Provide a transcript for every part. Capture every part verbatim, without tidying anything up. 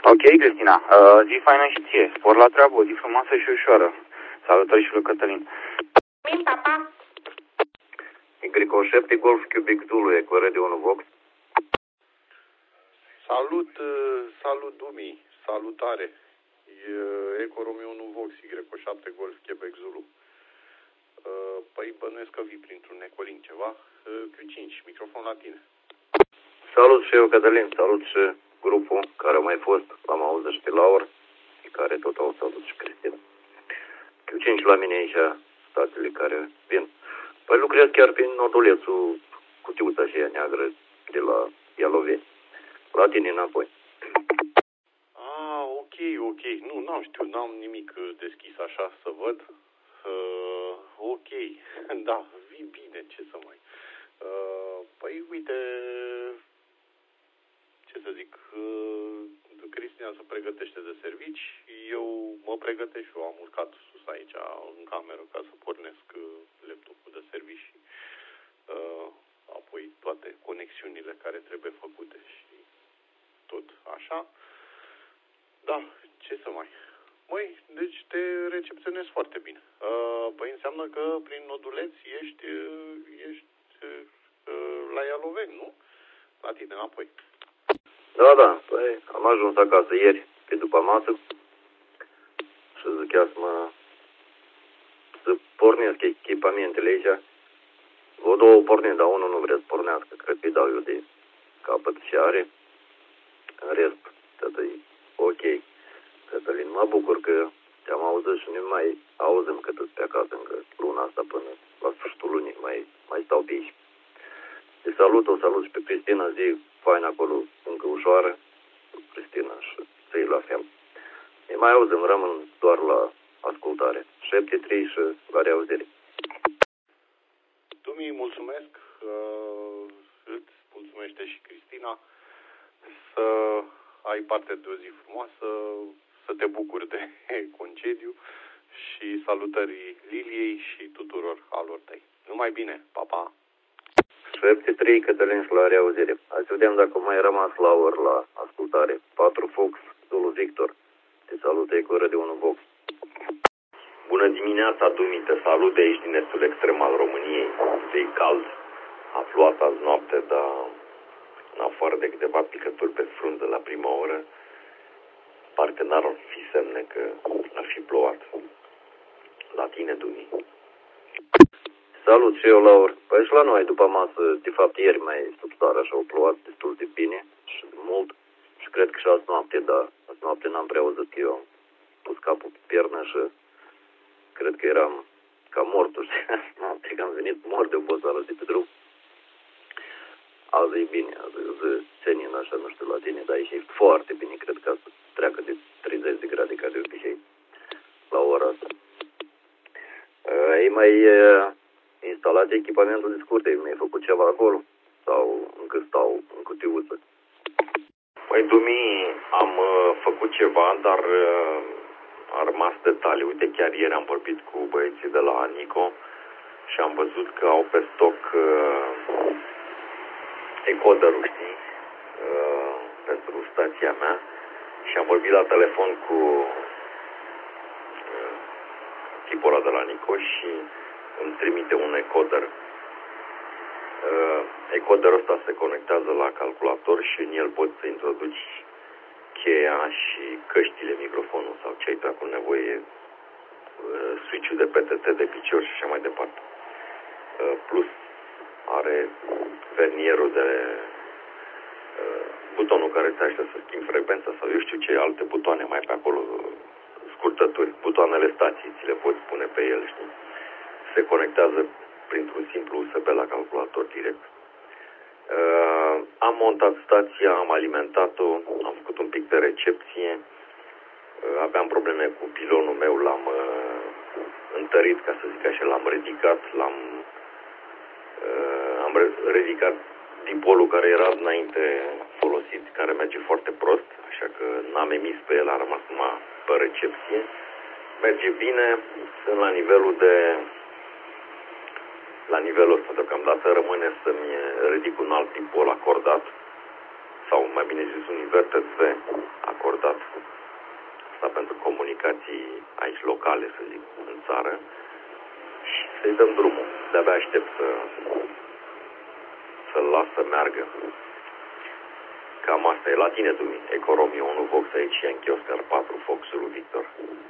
Ok, Cristina, uh, zi faină și ție. Spor la treabă, o zi frumoasă și ușoară. Salutări și lui Cătălin. Min, papa. Y șapte Golf Cubic Zulu, Eco Radio unu Vox. Salut, salut Dumi, salutare. E Eco Romeo unu Vox, Y șapte Golf Quebec Zulu. Păi bănuiesc că vii printr-un ecolin ceva. Q cinci, microfon la tine. Salut și eu, Cătălin, salut și grupul care a mai fost, l-am auzit și pe Laur, și care tot au salut și Cristina. Q cinci la mine aici, statele care vin. Păi lucrez chiar prin nodulețul cutiuța aceea neagră de la Ialoveni. La tine înapoi. Ah, ok, ok. Nu, n-am știut, n-am nimic deschis așa să văd. Uh, ok, da, vii bine, ce să mai... Uh, păi, uite, ce să zic, uh, Cristina se pregătește de servici, eu mă pregătesc și eu, am urcat sus aici în cameră ca să pornesc laptopul de servici și uh, apoi toate conexiunile care trebuie făcute și tot așa. Da, ce să mai... Măi, deci te recepționezi foarte bine. Uh, păi înseamnă că prin noduleț ești, ești uh, la Ialoveni, nu? La tine înapoi. Da, da, păi am ajuns acasă ieri, pe după masă, și zicea să mă... să pornesc echipamentele aici. O două pornesc, dar unul nu vrea să pornească, cred că îi dau eu de capăt și are. În rest, tot e ok. Cătălin, mă bucur că te-am auzit și nu mai auzim cât îți pe acasă încă luna asta până la sfârșitul lunii, mai, mai stau pe aici. Te salut, o salut și pe Cristina, zi fain acolo, încă ușoară, Cristina și să-i la fel. Ne mai auzim, rămân doar la ascultare. șapte trei și la reauzire. Dumi, mulțumesc, uh, îți mulțumește și Cristina, să ai parte de o zi frumoasă, să te bucuri de concediu și salutări Liliei și tuturor alor tăi. Numai bine, pa, pa! șapte trei, Cătălin, și la reauzire. Hai să vedem dacă mai rămas la ori la ascultare. patru Fox, Zulu Victor. Te salută Eco Radio unu Vox. Bună dimineața, Dumi, te salut de aici din estul extrem al României. E cald. A plouat azi noapte, dar în afară de câteva picături pe frunză la prima oră, parcă n-ar fi semne că ar fi plouat. La tine, Dumi. Salut și eu, Laur. Păi și la noi, după masă, de fapt ieri mai sub țară așa au plouat destul de bine și de mult. Și cred că și azi noapte, dar azi noapte n-am prea auzit că eu am pus capul pe piernă și cred că eram ca mortul. Noapte că am venit mort de oboseală de pe drum. Azi e bine, azi e zi senin așa, nu știu la tine, dar aici e foarte bine, cred că să treacă de treizeci de grade ca de obicei la ora asta. E mai instalat echipamentul de scurte, mi-ai făcut ceva acolo? Sau încă stau în cutiuță? Păi, Dumi, am uh, făcut ceva, dar uh, a rămas detalii. Uite, chiar ieri am vorbit cu băieții de la Nico și am văzut că au pe stoc uh, decoderul, știi, uh, pentru stația mea și am vorbit la telefon cu uh, tipul ăla de la Nico și îmi trimite un encoder. Uh, encoderul ăsta se conectează la calculator și în el poți să introduci cheia și căștile, microfonul sau ce ai pe acolo nevoie, uh, switch-ul de P T T de picior și așa mai departe. Uh, plus are vernierul de uh, butonul care îți ajută să schimbi frecvența sau eu știu ce alte butoane mai pe acolo, scurtături, butoanele stației, ți le poți pune pe el, știi? Se conectează printr-un simplu U S B la calculator direct. Uh, am montat stația, am alimentat-o, am făcut un pic de recepție, uh, aveam probleme cu pilonul meu, l-am uh, întărit, ca să zic așa, l-am ridicat, l-am uh, am ridicat dipolul care era înainte folosit, care merge foarte prost, așa că n-am emis pe el, a rămas numai pe recepție. Merge bine, sunt la nivelul de la nivelul ăsta deocamdată rămâne să-mi ridic un alt dipol acordat, sau mai bine zis un inverter V acordat locale, să zic, în țară și să-i dăm drumul. De-abia aștept să, să-l las să meargă. Cam asta e la tine, Dumi. Ecoromio unu Vox aici și în Chioscar patru, Foxul lui Victor.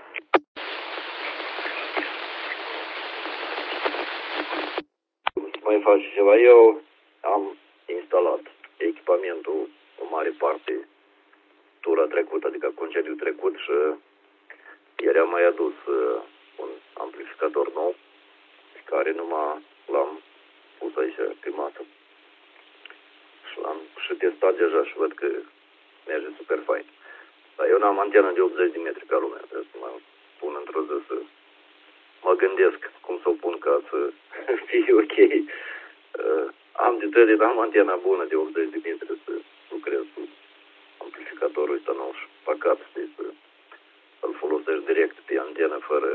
Mai faci ceva? Eu am instalat echipamentul în mare parte tura trecută, adică concediul trecut și ieri am mai adus uh, un amplificator nou care numai l-am pus aici pe masă și l-am și testat deja și văd că merge super fain. Dar eu n-am antenă de optzeci de metri ca lumea, trebuie să mă pun într-o zi să mă gândesc cum să o pun ca să fie ok. Uh, am de trei, am antena bună de optzeci de metri să lucrez cu amplificatorul ăsta nou și păcat să îl folosești direct pe antenă fără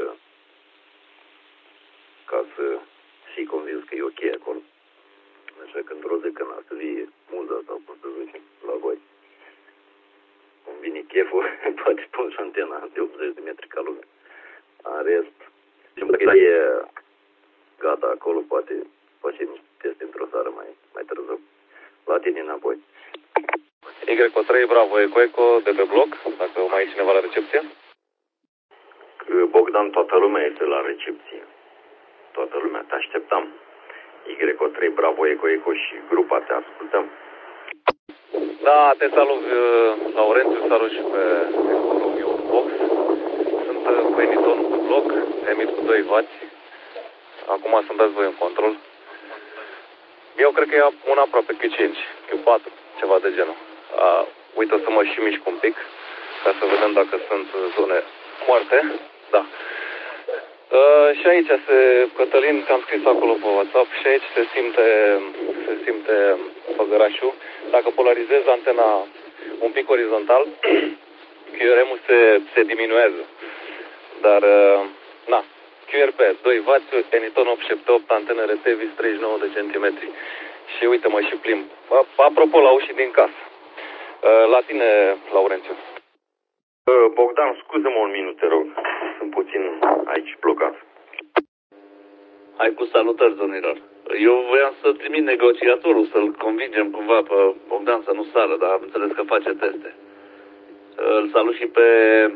ca să fii convins că e ok acolo. Așa că într-o zi când să vie muza sau cum să zice la voi, cum vine cheful, poate pun și antena de optzeci de metri ca lumea. În rest, dacă e gata acolo, poate facem niște teste într-o seară mai, mai târziu. La tine înapoi. Y O trei, Bravo, Eco Eco, de pe bloc, dacă mai e cineva la recepție. Bogdan, toată lumea este la recepție. Toată lumea, te așteptam. Y O trei, Bravo, Eco Eco și grupa, te ascultăm. Da, te salut, Laurențiu, salut și pe Ecoromio unu Vox. Sunt cu Eniton cu bloc, emit cu doi wați. Acum sunteți voi în control. Eu cred că e un aproape Q cinci, Q patru, ceva de genul. Uh, uite, o să mă și mișc un pic, ca să vedem dacă sunt zone moarte. Da. Uh, și aici se, Cătălin, că am scris acolo pe WhatsApp, și aici se simte, se simte făgărașul. Dacă polarizez antena un pic orizontal, Q R M-ul se, se diminuează. Dar, uh, na, Q R P, doi wați, Eniton opt șapte opt, antenă R T, vis treizeci și nouă de centimetri. Și uite, mă și plimb. Apropo, la ușii din casă. La tine, Laurențiu. Bogdan, scuză-mă un minut, te rog. Sunt puțin aici blocat. Hai cu salutări, domnilor. Eu voiam să trimit negociatorul, să-l convingem cumva pe Bogdan să nu sară, dar am înțeles că face teste. Îl salut și pe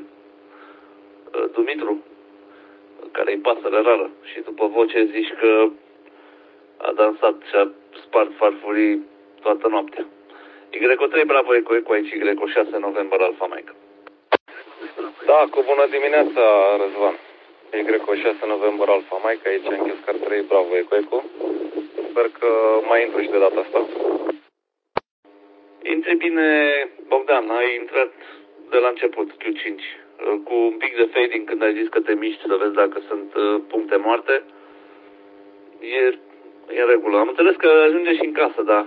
Dumitru, care e pasăre rară. Și după voce zici că a dansat și a spart farfurii toată noaptea. Y O trei, Bravo, Eco Eco, aici Y O șase, November, Alfa Mike. Da, cu bună dimineața, Răzvan. Y O șase, November, Alfa Mike, aici în Chioscar trei, Bravo, Eco Eco. Sper că mai intru și de data asta. Intri bine, Bogdan, ai intrat de la început, Q cinci. Cu un pic de fading când ai zis că te miști să vezi dacă sunt puncte moarte. E, e în regulă. Am înțeles că ajunge și în casă, dar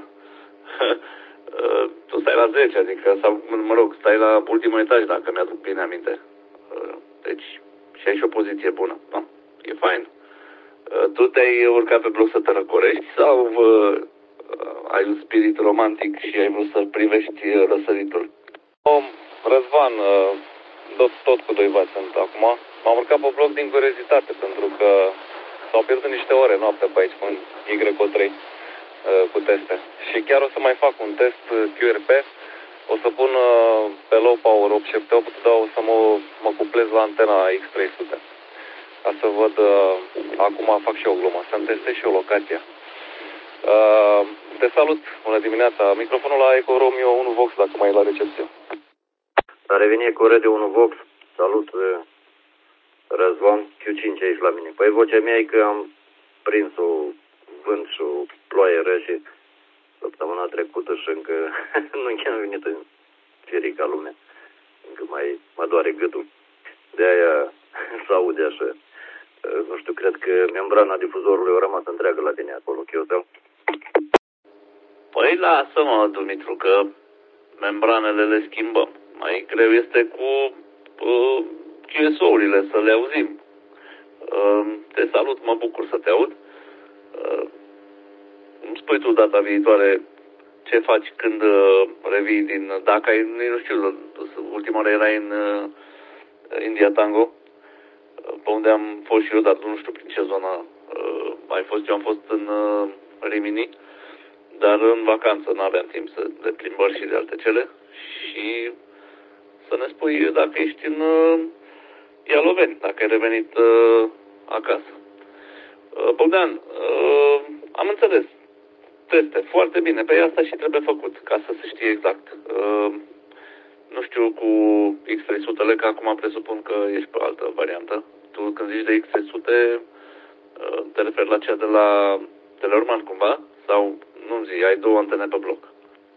tu stai la zece, adică, sau, mă rog, stai la ultimul etaj, dacă mi-aduc bine aminte. Deci, și ai și o poziție bună. Da, e fain. Tu te-ai urcat pe bloc să te răcorești sau uh, ai un spirit romantic și ai vrut să privești răsăritul? Oh, Răzvan, tot, tot cu doi wați sunt acum. M-am urcat pe bloc din curiozitate, pentru că s-au pierdut niște ore noaptea pe aici cu Y O trei cu teste. Și chiar o să mai fac un test Q R P. O să pun pe low power opt șapte opt, dar o să mă, mă cuplez la antena X trei sute. Ca să văd, acum fac și eu o glumă, să-mi testez și eu locația. Te salut, bună dimineața. Microfonul la Ecoromio unu Vox, dacă mai e la recepție. La revenire cu Radio unu Vox, salut, Răzvan, Q cinci aici la mine. Păi vocea mea e că am prins o vânt și o ploaie rece săptămâna trecută și încă nu chiar am venit în ferii ca lumea. Încă mai mă doare gâtul. De-aia s-aude așa. Nu știu, cred că membrana difuzorului a rămas întreagă la tine acolo, Chiosel. Păi lasă-mă, Dumitru, că membranele le schimbăm. Mai greu este cu uh, Q S O-urile, să le auzim. Uh, te salut, mă bucur să te aud. Uh, îmi spui tu data viitoare ce faci când uh, revii din... Dacă ai, nu știu, ultima oară erai în uh, India Tango. pe unde am fost și eu, dar nu știu prin ce zonă ai fost. Eu am fost în Rimini, dar în vacanță, nu aveam timp să, de plimbări și de alte cele. Și să ne spui dacă ești în Ialoveni, dacă ai revenit acasă. Bogdan, am înțeles. Teste, foarte bine. Pe asta și trebuie făcut, ca să se știe exact. Nu știu cu X trei sute, că acum presupun că ești pe altă variantă. Tu când zici de X trei sute, te referi la cea de la Teleorman cumva? Sau nu-mi zi, ai două antene pe bloc?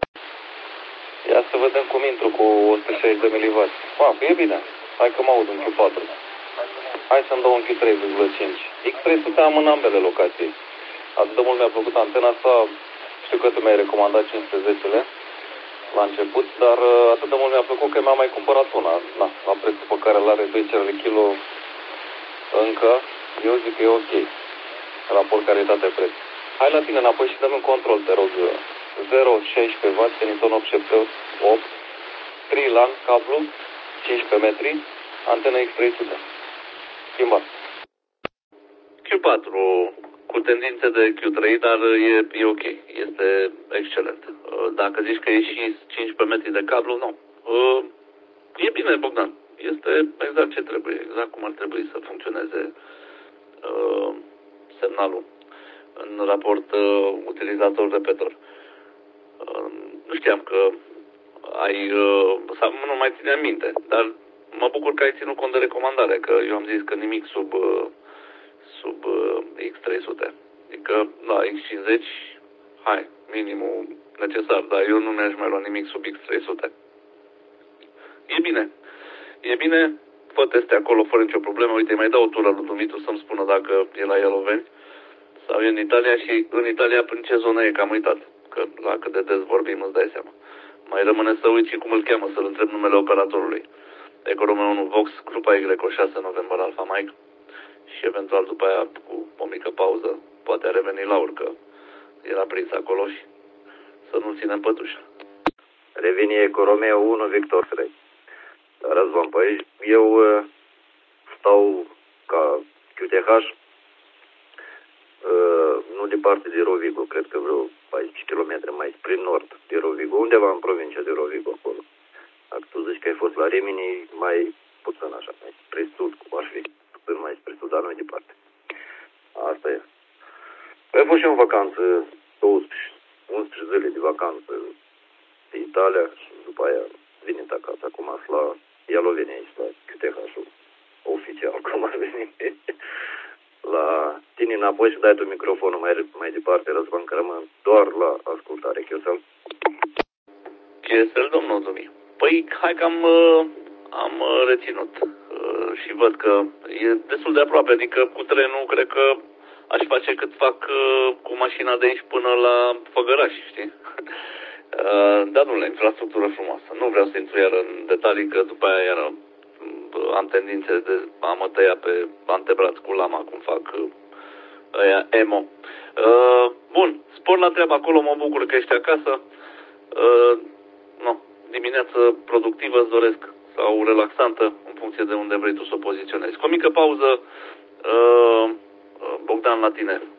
Ia să vedem cum intru cu o sută șaizeci de miliwatt. Ah, e bine. Hai că mă aud în Q patru. Hai să-mi dau un Q trei virgulă cinci. X trei sute am în ambele locații. Atât de mult mi-a plăcut antena asta. Știu că tu mi-ai recomandat cinci sute zece-le la început, dar atât de mult mi-a plăcut că mi-am mai cumpărat una. Na, la prețul pe care îl are doi cerele kilo încă, eu zic că e ok. Raport calitate-preț. Hai la tine înapoi și dăm în control, te rog. zero virgulă șaisprezece watt, Teniton opt șapte opt, tri-LAN, cablu, cincisprezece metri, antenă X trei sute. Schimbat. Q patru cu tendințe de Q trei, dar e, e ok, este excelent. Dacă zici că e și cincisprezece metri de cablu, nu. E bine, Bogdan. Este exact ce trebuie, exact cum ar trebui să funcționeze uh, semnalul în raport uh, utilizator-repetor. Uh, nu știam că ai, uh, sau nu mai țineam minte, dar mă bucur că ai ținut cont de recomandare, că eu am zis că nimic sub, uh, sub uh, X trei sute. Adică la X cincizeci, hai, minimul necesar, dar eu nu mi-aș mai lua nimic sub X trei sute. E bine. E bine, fă teste acolo fără nicio problemă. Uite, mai dau o tură lui Dumitru să-mi spună dacă e la Ialoveni sau e în Italia și în Italia prin ce zonă e, că am uitat. Că la cât de des vorbim îți dai seama. Mai rămâne să uiți și cum îl cheamă, să-l întreb numele operatorului. Eco Romeo unu Vox, grupa Y șase November Alpha Mike. Și eventual după aia cu o mică pauză poate a revenit la urcă. Era prins acolo și să nu ținem pătușa. Revine Eco Romeo unu Victor trei. Răzvan, păi eu uh, stau ca Q T H, uh, nu departe de Rovigo, cred că vreo paisprezece kilometri mai spre nord de Rovigo, undeva în provincia de Rovigo acolo. Dacă tu zici că ai fost la Rimini, mai puțin așa, mai spre sud, cum ar fi, puțin mai spre sud, dar nu departe. Asta e. Păi am fost și eu în vacanță, douăsprezece, unsprezece zile de vacanță de Italia și după aia venit acasă, acum la Ialoveni aici, la Q T H-ul oficial, cum ar veni. La tine înapoi și dai tu microfonul mai, mai departe, Răzvan, că rămân doar la ascultare. Chiosel? Chiosel, domnul Dumi. Păi, hai că am, am reținut și văd că e destul de aproape, adică cu trenul cred că aș face cât fac cu mașina de aici până la Făgăraș, știi? Da, nu, la infrastructură frumoasă. Nu vreau să intru iar în detalii, că după aia iar am tendințe de a mă tăia pe antebrat cu lama, cum fac ăia emo. Bun, spor la treabă acolo, mă bucur că ești acasă. No, dimineață productivă îți doresc, sau relaxantă, în funcție de unde vrei tu să o poziționezi. Cu o mică pauză, Bogdan, la tine.